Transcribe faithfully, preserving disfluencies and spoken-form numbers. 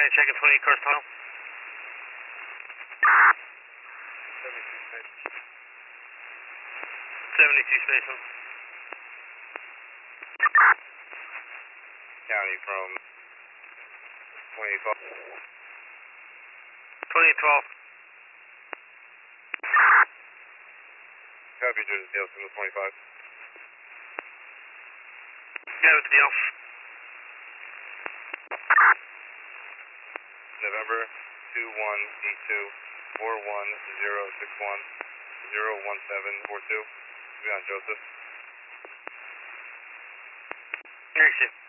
County checking twenty-eight cars tunnel. seventy-two station. County from twenty-eight twelve. twenty-eight twelve. Copy, Georgia Dale, from the twenty-five. Yeah, with the deal. November two one eight two four one zero six one zero one seven four two. Be on Joseph. Here you see.